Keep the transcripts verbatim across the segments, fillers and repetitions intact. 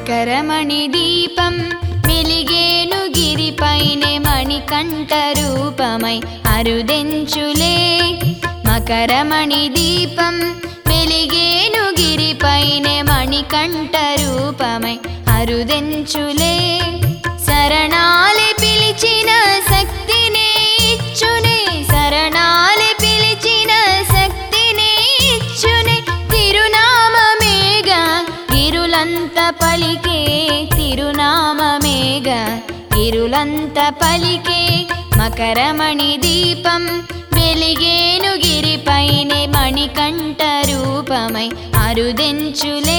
మకరమణి దీపం వెలిగేను గిరిపైనే మణికంఠ రూపమై అరుదెంచులే మకరమణి దీపం వెలిగేను గిరిపైనే మణికంఠ రూపమై అరుదెంచులే శరణాలే పిలిచిన శక్తినే ఇచ్చునే శరణాలే పిలిచిన శక్తినే ఇచ్చునే తిరునామమేగా గిరులంత పలికే తిరునామమేగా గిరులంత పలికే మకరమణి దీపం వెలిగేను గిరిపైనే మణికంఠ రూపమై అరుదెంచులే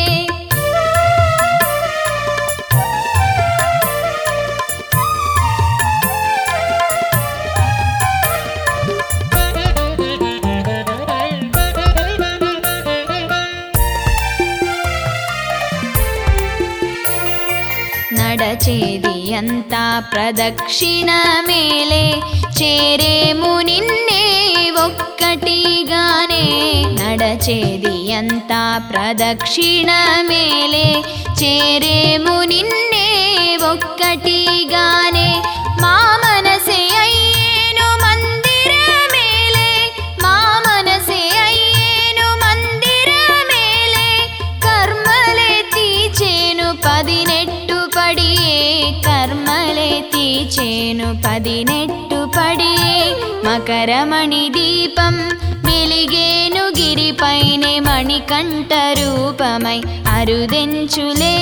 నడచేది అంతా ప్రదక్షిణ మేలే చేరేము నిన్నే ఒక్కటిగానే నడచేది అంతా ప్రదక్షిణ మేలే చేరేము నిన్నే ఒక్కటిగానే మా మనసే అయ్యేను మందిర మేలే మా మనసే అయ్యేను మందిర మేలే కర్మలే తీచేను పదినెట్టు పడియే కర్మలే తీచేను పదినెట్టు పడియే మకరమణి దీపం వెలిగేను గిరిపైనే మణికంఠ రూపమై అరుదెంచులే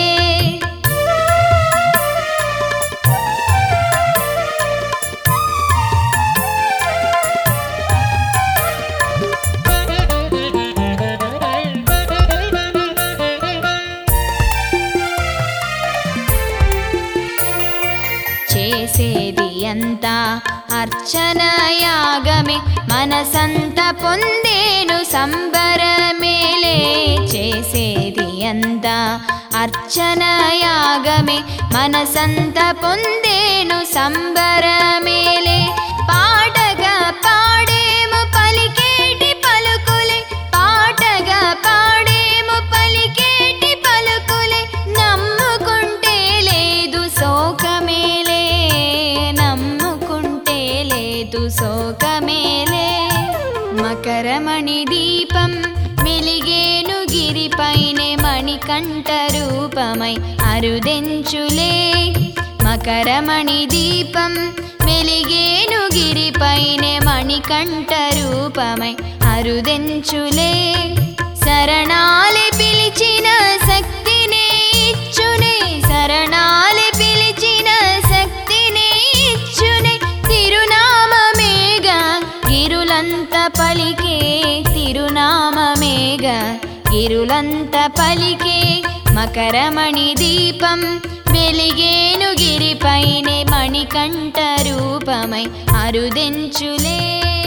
చేసేది అంతా అర్చన యాగమే మనసంత పొందేను సంబరమేలే చేసేది అంతా అర్చన యాగమే మనసంత పొందేను సంబరమేలే పాటగా పాడేము పలికేటి పలుకులే పాటగా పాడేము పలికేటి పలుకులే నమ్ముకుంటే లేదు శోకమేలే నమ్ముకుంటే లేదు శోకమేలే మకరమణి దీపం వెలిగేను గిరిపైనే మణికంఠ రూపమై అరుదెంచులే మకరమణి దీపం వెలిగేను గిరిపైనే మణికంఠ రూపమై అరుదెంచులే శరణాలే పిలిచిన శక్తినే ఇచ్చునే శరణాలే పిలిచిన శక్తినే ఇచ్చునే తిరునామమేగా గిరులంత పలికే తిరునామమేగా గిరులంత పలికే మకరమణి దీపం వెలిగేను గిరిపైనే మణికంఠ రూపమై అరుదెంచులే।